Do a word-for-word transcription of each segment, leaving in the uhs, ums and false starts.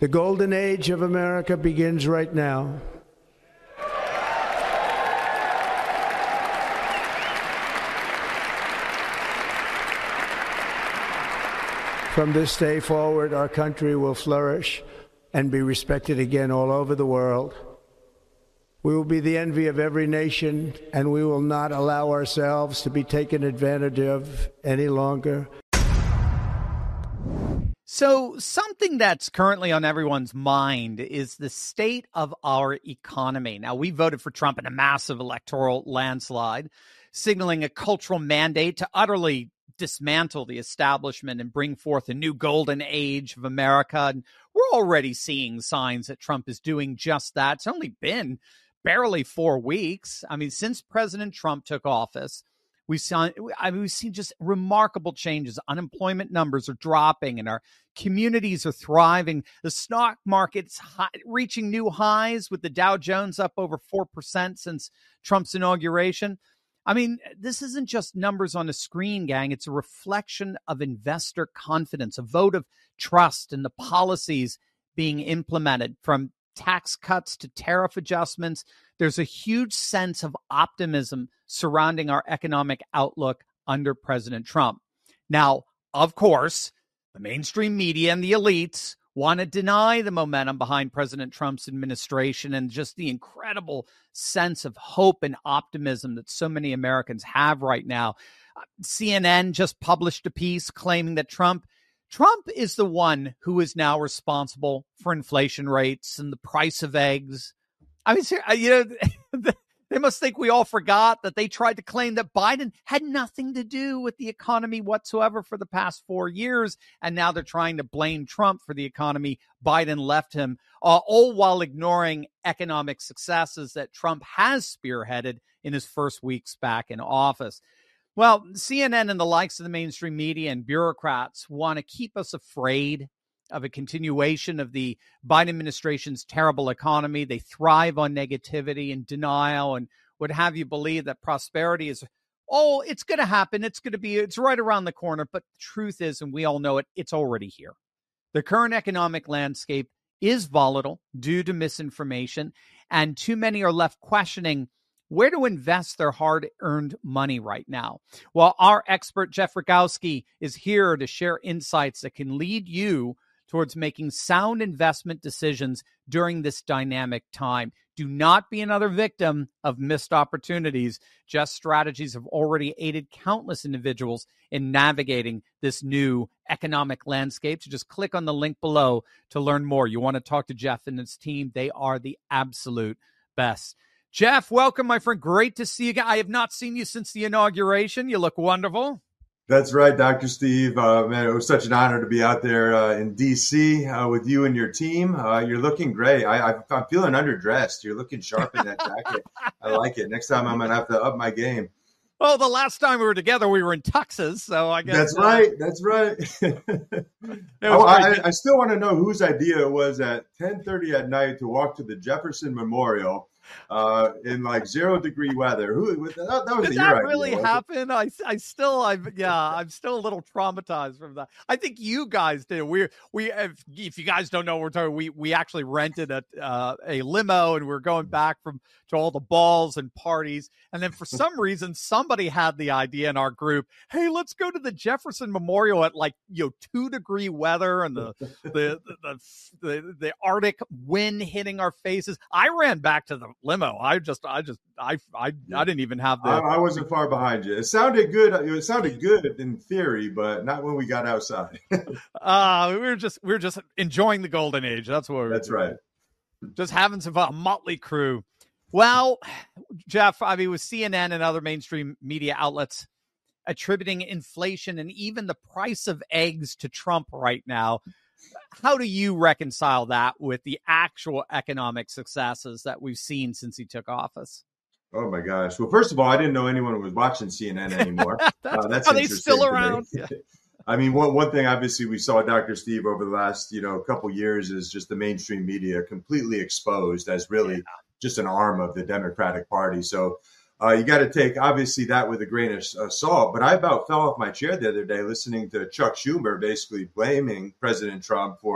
The golden age of America begins right now. From this day forward, our country will flourish and be respected again all over the world. We will be the envy of every nation, and we will not allow ourselves to be taken advantage of any longer. So something that's currently on everyone's mind is the state of our economy. Now, we voted for Trump in a massive electoral landslide, signaling a cultural mandate to utterly dismantle the establishment and bring forth a new golden age of America. And we're already seeing signs that Trump is doing just that. It's only been barely four weeks. I mean, since President Trump took office, we saw, I mean, we've seen just remarkable changes. Unemployment numbers are dropping and our communities are thriving. The stock market's high, reaching new highs, with the Dow Jones up over four percent since Trump's inauguration. I mean, this isn't just numbers on a screen, gang. It's a reflection of investor confidence, a vote of trust in the policies being implemented, from tax cuts to tariff adjustments. There's a huge sense of optimism surrounding our economic outlook under President Trump. Now, of course, the mainstream media and the elites want to deny the momentum behind President Trump's administration and just the incredible sense of hope and optimism that so many Americans have right now. C N N just published a piece claiming that Trump Trump is the one who is now responsible for inflation rates and the price of eggs. I mean, you know, they must think we all forgot that they tried to claim that Biden had nothing to do with the economy whatsoever for the past four years. And now they're trying to blame Trump for the economy Biden left him, uh, all while ignoring economic successes that Trump has spearheaded in his first weeks back in office. Well, C N N and the likes of the mainstream media and bureaucrats want to keep us afraid of a continuation of the Biden administration's terrible economy. They thrive on negativity and denial and would have you believe that prosperity is, oh, it's going to happen. It's going to be, it's right around the corner. But the truth is, and we all know it, it's already here. The current economic landscape is volatile due to misinformation, and too many are left questioning where to invest their hard-earned money right now. Well, our expert, Jeff Rogowski, is here to share insights that can lead you towards making sound investment decisions during this dynamic time. Do not be another victim of missed opportunities. Just Strategies have already aided countless individuals in navigating this new economic landscape. So just click on the link below to learn more. You want to talk to Jeff and his team. They are the absolute best. Jeff, welcome, my friend. Great to see you. I have not seen you since the inauguration. You look wonderful. That's right, Doctor Steve. Uh, man, it was such an honor to be out there uh, in D C uh, with you and your team. Uh, you're looking great. I, I, I'm feeling underdressed. You're looking sharp in that jacket. I like it. Next time I'm going to have to up my game. Oh, the last time we were together, we were in tuxes, so I guess. That's uh, right. That's right. I, I, I still want to know whose idea it was at ten thirty at night to walk to the Jefferson Memorial uh, in like zero degree weather. Who that, that was Did your that really idea, happen? I, I still, I yeah, I'm still a little traumatized from that. I think you guys did. We we if, if you guys don't know, what we're talking. We we actually rented a uh, a limo and we we're going back from to all the balls and parties. And then for some reason, somebody had the idea in our group, hey, let's go to the Jefferson Memorial at like, you know, two degree weather and the, the, the, the, the Arctic wind hitting our faces. I ran back to the limo. I just, I just, I, I, I didn't even have the, I, I wasn't far behind you. It sounded good. It sounded good in theory, but not when we got outside. uh, we were just, we were just enjoying the golden age. That's what we were That's doing. right. Just having some fun, a motley crew. Well, Jeff, I mean, with C N N and other mainstream media outlets attributing inflation and even the price of eggs to Trump right now, how do you reconcile that with the actual economic successes that we've seen since he took office? Oh, my gosh. Well, first of all, I didn't know anyone was watching C N N anymore. that's, uh, that's are they still around? Yeah. I mean, one, one thing, obviously, we saw Doctor Steve over the last, you know, couple years is just the mainstream media completely exposed as really yeah. just an arm of the Democratic Party. So uh, you got to take, obviously, that with a grain of uh, salt. But I about fell off my chair the other day listening to Chuck Schumer basically blaming President Trump for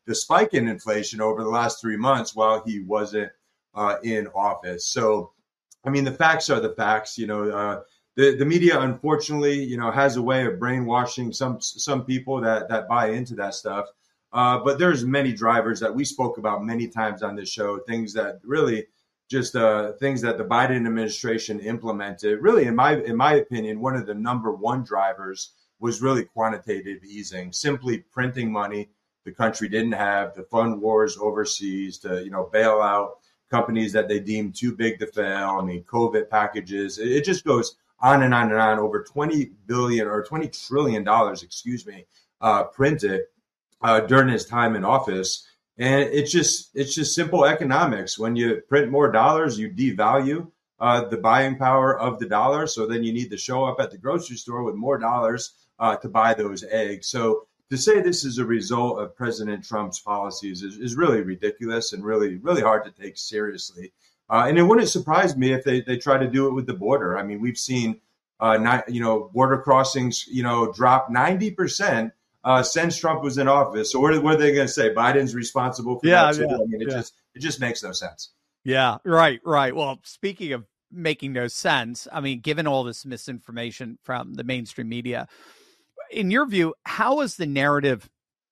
the spike in inflation over the last three months while he wasn't uh, in office. So, I mean, the facts are the facts. You know, uh, the the media, unfortunately, you know, has a way of brainwashing some some people that that buy into that stuff. Uh, but there's many drivers that we spoke about many times on this show, things that really just uh, things that the Biden administration implemented. Really, in my in my opinion, one of the number one drivers was really quantitative easing, simply printing money the country didn't have, to fund wars overseas, to, you know, bail out companies that they deemed too big to fail. I mean, COVID packages. It, it just goes on and on and on. Over twenty billion or twenty trillion dollars, excuse me, uh, printed uh, during his time in office. And it's just it's just simple economics. When you print more dollars, you devalue uh, the buying power of the dollar. So then you need to show up at the grocery store with more dollars uh, to buy those eggs. So to say this is a result of President Trump's policies is, is really ridiculous and really, really hard to take seriously. Uh, and it wouldn't surprise me if they, they try to do it with the border. I mean, we've seen, uh, not, you know, border crossings, you know, drop ninety percent uh, since Trump was in office. So what, what are they going to say? Biden's responsible for yeah, that too? yeah, I mean, it yeah. just it just makes no sense. Yeah, right, right. Well, speaking of making no sense, I mean, given all this misinformation from the mainstream media, in your view, how is the narrative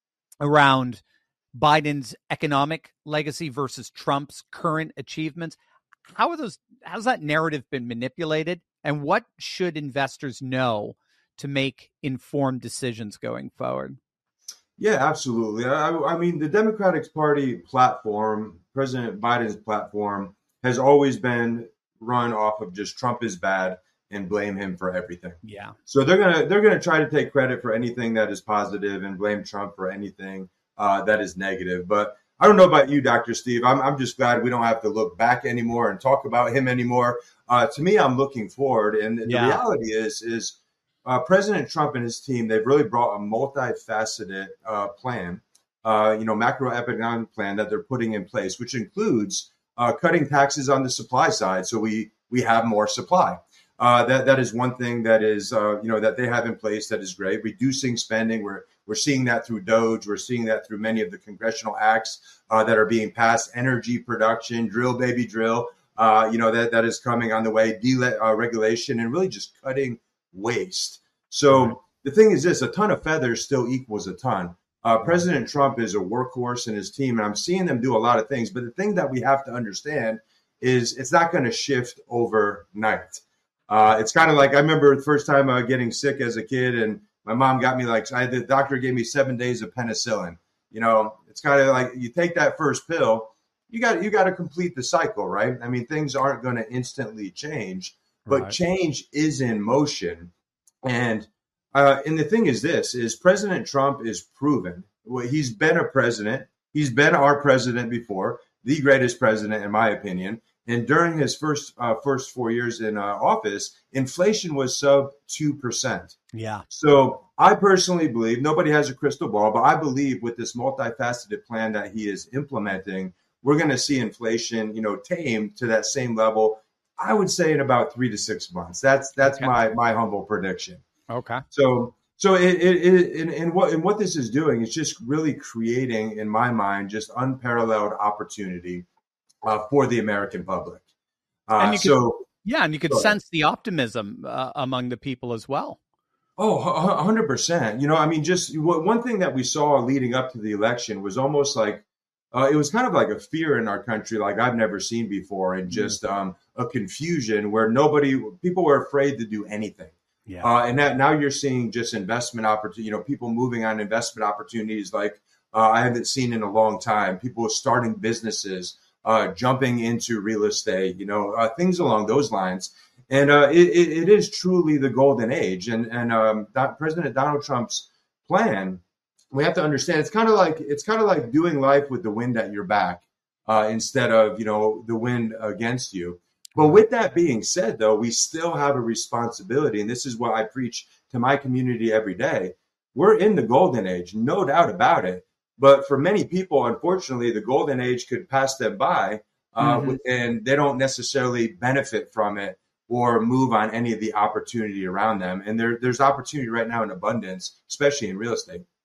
around Biden's economic legacy versus Trump's current achievements? How are those? How's that narrative been manipulated? And what should investors know to make informed decisions going forward? Yeah, absolutely. I, I mean, the Democratic Party platform, President Biden's platform, has always been run off of just Trump is bad and blame him for everything. Yeah. So they're gonna they're gonna try to take credit for anything that is positive and blame Trump for anything uh, that is negative. But I don't know about you, Doctor Steve. I'm I'm just glad we don't have to look back anymore and talk about him anymore. Uh, to me, I'm looking forward, and the Yeah. reality is is uh, President Trump and his team, they've really brought a multifaceted uh, plan, uh, you know, macroeconomic plan that they're putting in place, which includes uh, cutting taxes on the supply side, so we we have more supply. Uh, that that is one thing that is uh, you know that they have in place that is great. Reducing spending, we're we're seeing that through DOGE. We're seeing that through many of the congressional acts uh, that are being passed. Energy production, drill baby drill, uh, you know that that is coming on the way. Deregulation and really just cutting waste. So right. The thing is this: a ton of feathers still equals a ton. Uh, President Trump is a workhorse in his team, and I'm seeing them do a lot of things. But the thing that we have to understand is it's not going to shift overnight. Uh, it's kind of like I remember the first time uh, getting sick as a kid, and my mom got me like I, the doctor gave me seven days of penicillin. You know, it's kind of like you take that first pill, you got you got to complete the cycle, right? I mean, things aren't going to instantly change, but Right. change is in motion. And uh, and the thing is, this is President Trump is proven. Well, he's been a president. He's been our president before, the greatest president, in my opinion. And during his first uh, first four years in uh, office, inflation was sub two percent. Yeah. So I personally believe, nobody has a crystal ball, but I believe with this multifaceted plan that he is implementing, we're going to see inflation, you know, tamed to that same level. I would say in about three to six months. That's that's Okay. my my humble prediction. Okay. So so it, it, it and, and what and what this is doing is just really creating, in my mind, just unparalleled opportunity Uh, for the American public. Uh, And you could- so, Yeah, and you could Go ahead. sense the optimism uh, among the people as well. oh, one hundred percent. You know, I mean, just w- one thing that we saw leading up to the election was almost like, uh, it was kind of like a fear in our country like I've never seen before, and just um, a confusion where nobody, people were afraid to do anything. Yeah. Uh, and that now you're seeing just investment opportunity, you know, people moving on investment opportunities like uh, I haven't seen in a long time. People starting businesses, uh, jumping into real estate, you know, uh, things along those lines. And uh, it, it, it is truly the golden age. And and um, that President Donald Trump's plan, we have to understand it's kind of like it's kind of like doing life with the wind at your back uh, instead of, you know, the wind against you. But with that being said, though, we still have a responsibility. And this is what I preach to my community every day. We're in the golden age, no doubt about it. But for many people, unfortunately, the golden age could pass them by uh, Mhm. and they don't necessarily benefit from it or move on any of the opportunity around them. And there, there's opportunity right now in abundance, especially in real estate.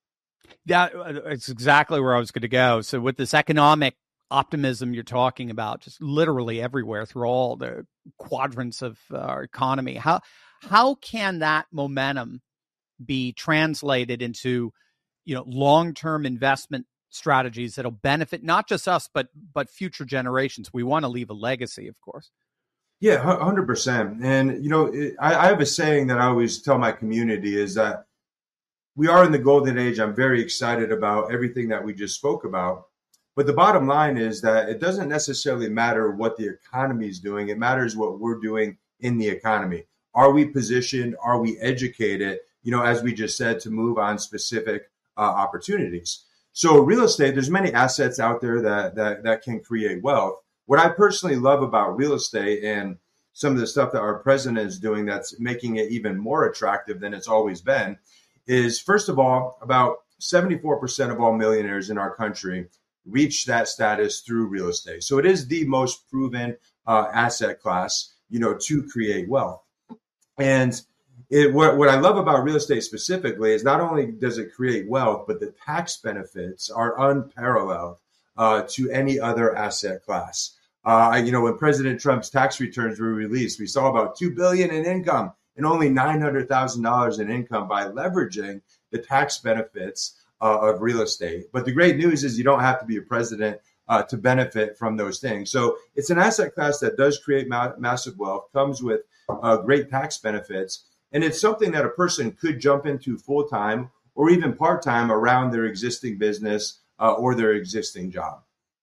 Yeah, it's exactly where I was going to go. So with this economic optimism you're talking about, just literally everywhere through all the quadrants of our economy, how how can that momentum be translated into, you know, long-term investment strategies that'll benefit not just us, but but future generations? We want to leave a legacy, of course. Yeah, one hundred percent. And, you know, it, I, I have a saying that I always tell my community is that we are in the golden age. I'm very excited about everything that we just spoke about. But the bottom line is that it doesn't necessarily matter what the economy is doing. It matters what we're doing in the economy. Are we positioned? Are we educated? You know, as we just said, to move on specific uh, opportunities. So real estate, there's many assets out there that, that that can create wealth. What I personally love about real estate and some of the stuff that our president is doing that's making it even more attractive than it's always been is, first of all, about seventy-four percent of all millionaires in our country reach that status through real estate. So it is the most proven uh, asset class, you know, to create wealth. And it, what, what I love about real estate specifically is not only does it create wealth, but the tax benefits are unparalleled uh, to any other asset class. Uh, you know, when President Trump's tax returns were released, we saw about two billion dollars in income and only nine hundred thousand dollars in income by leveraging the tax benefits uh, of real estate. But the great news is you don't have to be a president uh, to benefit from those things. So it's an asset class that does create ma- massive wealth, comes with uh, great tax benefits, and it's something that a person could jump into full-time or even part-time around their existing business uh, or their existing job.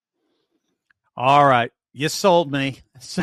All right. You sold me.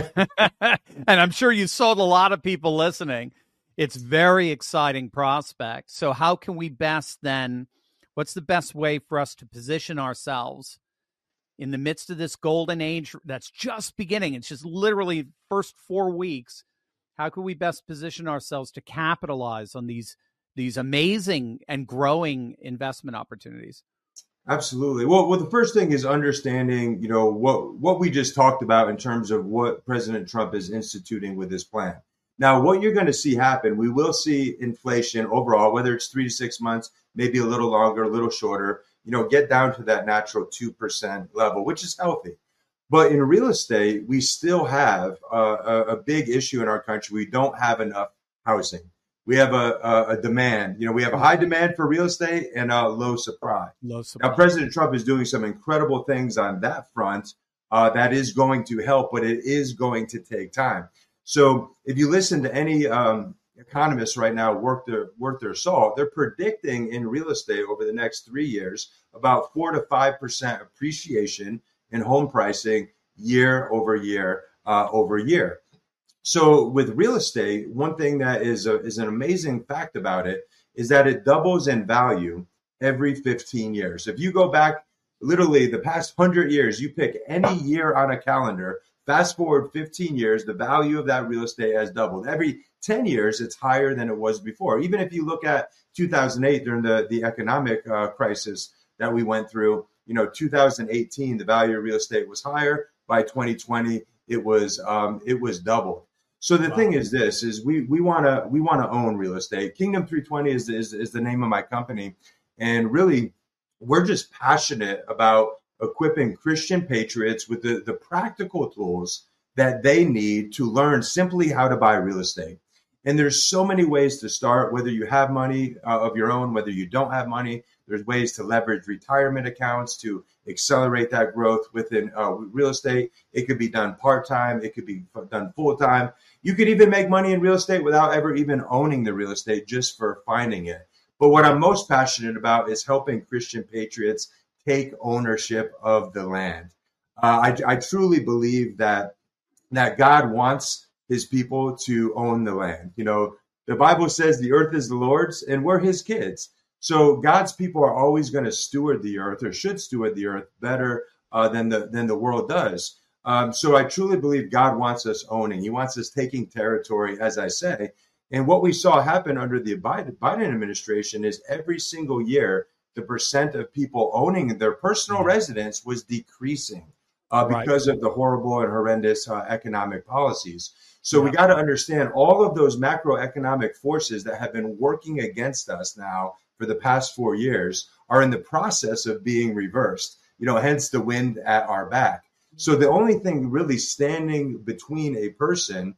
And I'm sure you sold a lot of people listening. It's very exciting prospect. So how can we best then, what's the best way for us to position ourselves in the midst of this golden age that's just beginning? It's just literally first four weeks. How can we best position ourselves to capitalize on these these amazing and growing investment opportunities? Absolutely. Well, well, the first thing is understanding, you know, what what we just talked about in terms of what President Trump is instituting with this plan. Now, what you're going to see happen, we will see inflation overall, whether it's three to six months, maybe a little longer, a little shorter, you know, get down to that natural two percent level, which is healthy. But in real estate, we still have a, a, a big issue in our country. We don't have enough housing. We have a, a, a demand. You know, we have a high demand for real estate and a low supply. Low supply. Now, President Trump is doing some incredible things on that front uh, that is going to help, but it is going to take time. So if you listen to any um, economists right now worth their, worth their salt, they're predicting in real estate over the next three years about four to five percent appreciation in home pricing year over year uh, over year. So with real estate, one thing that is a, is an amazing fact about it is that it doubles in value every fifteen years. If you go back literally the past one hundred years, you pick any year on a calendar, fast forward fifteen years, the value of that real estate has doubled. Every ten years, it's higher than it was before. Even if you look at two thousand eight during the, the economic uh, crisis that we went through, you know, two thousand eighteen, the value of real estate was higher. By twenty twenty, it was um, it was doubled. So the wow. thing is this, is we we want to we want to own real estate. Kingdom three twenty is, is is the name of my company. And really, we're just passionate about equipping Christian patriots with the, the practical tools that they need to learn simply how to buy real estate. And there's so many ways to start, whether you have money uh, of your own, whether you don't have money. There's ways to leverage retirement accounts to accelerate that growth within uh, real estate. It could be done part-time. It could be done full-time. You could even make money in real estate without ever even owning the real estate, just for finding it. But what I'm most passionate about is helping Christian patriots take ownership of the land. Uh, I, I truly believe that that God wants his people to own the land. You know, the Bible says the earth is the Lord's and we're his kids. So God's people are always going to steward the earth, or should steward the earth better uh, than the than the world does. Um, so I truly believe God wants us owning. He wants us taking territory, as I say. And what we saw happen under the Biden, Biden administration is every single year, the percent of people owning their personal residence was decreasing uh, because right. of the horrible and horrendous uh, economic policies. So yeah. we got to understand all of those macroeconomic forces that have been working against us now for the past four years are in the process of being reversed, you know, hence the wind at our back. So the only thing really standing between a person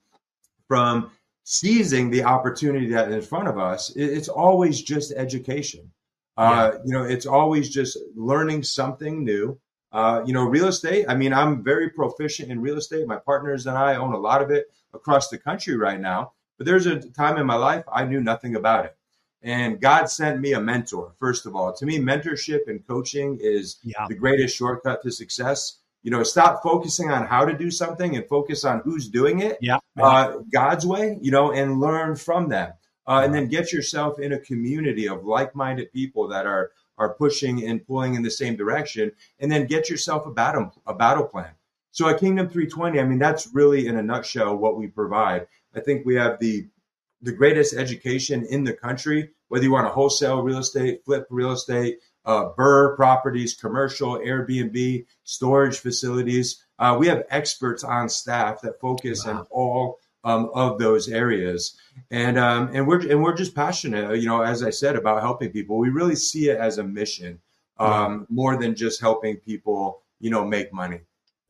from seizing the opportunity that is in front of us, it's always just education. Uh, you know, it's always just learning something new. Uh, you know, real estate, I mean, I'm very proficient in real estate. My partners and I own a lot of it across the country right now. But there's a time in my life I knew nothing about it. And God sent me a mentor, first of all. To me, mentorship and coaching is yeah. the greatest shortcut to success. You know, stop focusing on how to do something and focus on who's doing it yeah. uh, God's way, you know, and learn from them. Uh, and then get yourself in a community of like-minded people that are are pushing and pulling in the same direction, and then get yourself a battle a battle plan. So at Kingdom three twenty, I mean, that's really in a nutshell what we provide. I think we have the the greatest education in the country, whether you want to wholesale real estate, flip real estate, uh, B R R R properties, commercial, Airbnb, storage facilities. Uh, we have experts on staff that focus wow. on all um, of those areas. And um, and we're and we're just passionate, you know, as I said, about helping people. We really see it as a mission, um, yeah. more than just helping people, you know, make money.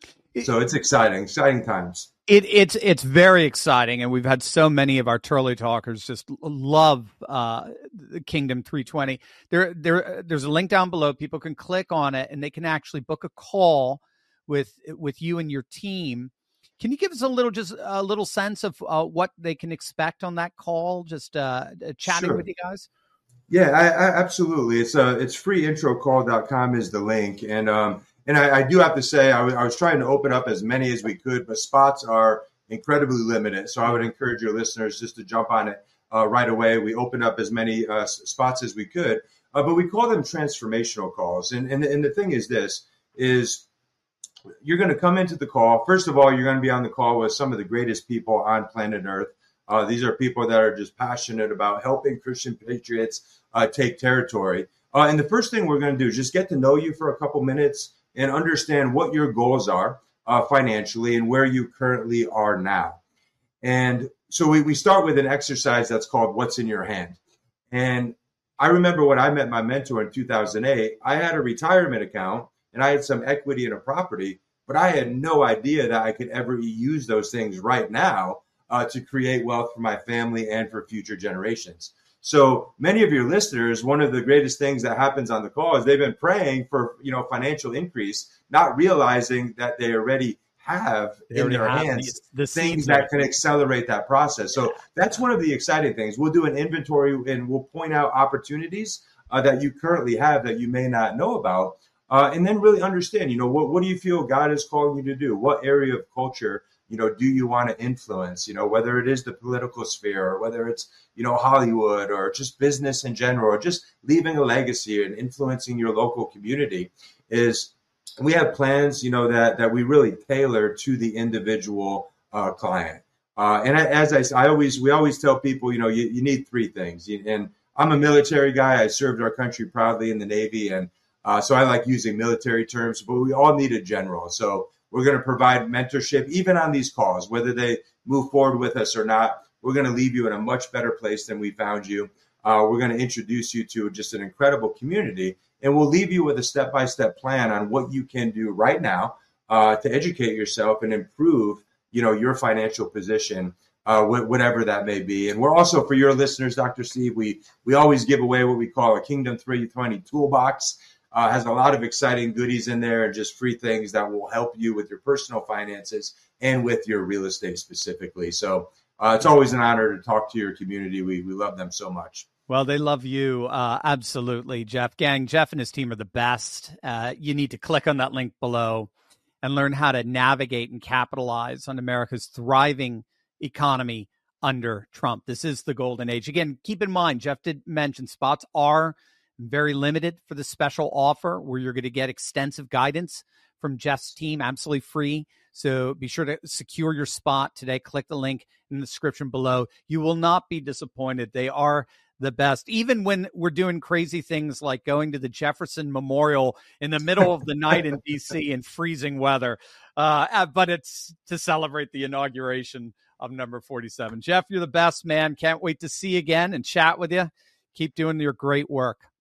So it's exciting, exciting times. It, it's it's very exciting, and we've had so many of our Turley Talkers just love uh, the Kingdom three twenty. There, there, there's a link down below. People can click on it, and they can actually book a call with with you and your team. Can you give us a little, just a little sense of uh, what they can expect on that call? Just uh, chatting sure. with you guys. Yeah, I, I, absolutely. It's uh, it's free intro call dot com is the link, and um, and I, I do have to say I, w- I was trying to open up as many as we could, but spots are incredibly limited. So I would encourage your listeners just to jump on it uh, right away. We opened up as many uh, spots as we could, uh, but we call them transformational calls. And and and the thing is, this is. You're going to come into the call. First of all, you're going to be on the call with some of the greatest people on planet Earth. Uh, these are people that are just passionate about helping Christian patriots uh, take territory. Uh, and the first thing we're going to do is just get to know you for a couple minutes and understand what your goals are uh, financially and where you currently are now. And so we, we start with an exercise that's called What's in Your Hand. And I remember when I met my mentor in two thousand eight, I had a retirement account and I had some equity in a property, but I had no idea that I could ever use those things right now uh, to create wealth for my family and for future generations. So many of your listeners, one of the greatest things that happens on the call is they've been praying for, you know, financial increase, not realizing that they already have they in their hands the, the things that can accelerate that process. So that's one of the exciting things. We'll do an inventory and we'll point out opportunities uh, that you currently have that you may not know about. Uh, and then really understand, you know, what, what do you feel God is calling you to do? What area of culture, you know, do you want to influence? You know, whether it is the political sphere or whether it's, you know, Hollywood or just business in general, or just leaving a legacy and influencing your local community. Is we have plans, you know, that that we really tailor to the individual uh, client. Uh, and as I, I always, we always tell people, you know, you, you need three things. And I'm a military guy. I served our country proudly in the Navy, and Uh, so I like using military terms, but we all need a general. So we're going to provide mentorship, even on these calls, whether they move forward with us or not. We're going to leave you in a much better place than we found you. Uh, we're going to introduce you to just an incredible community, and we'll leave you with a step-by-step plan on what you can do right now uh, to educate yourself and improve, you know, your financial position, uh, wh- whatever that may be. And we're also, for your listeners, Doctor Steve, we we always give away what we call a Kingdom three twenty toolbox. Uh, has a lot of exciting goodies in there and just free things that will help you with your personal finances and with your real estate specifically. So uh, it's always an honor to talk to your community. We we love them so much. Well, they love you. Uh, absolutely, Jeff. Gang, Jeff and his team are the best. Uh, you need to click on that link below and learn how to navigate and capitalize on America's thriving economy under Trump. This is the golden age. Again, keep in mind, Jeff did mention spots are very limited for the special offer where you're going to get extensive guidance from Jeff's team, absolutely free. So be sure to secure your spot today. Click the link in the description below. You will not be disappointed. They are the best. Even when we're doing crazy things like going to the Jefferson Memorial in the middle of the night in D C in freezing weather. Uh, but it's to celebrate the inauguration of number forty-seven. Jeff, you're the best, man. Can't wait to see you again and chat with you. Keep doing your great work.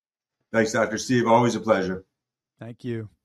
Thanks, Doctor Steve. Always a pleasure. Thank you.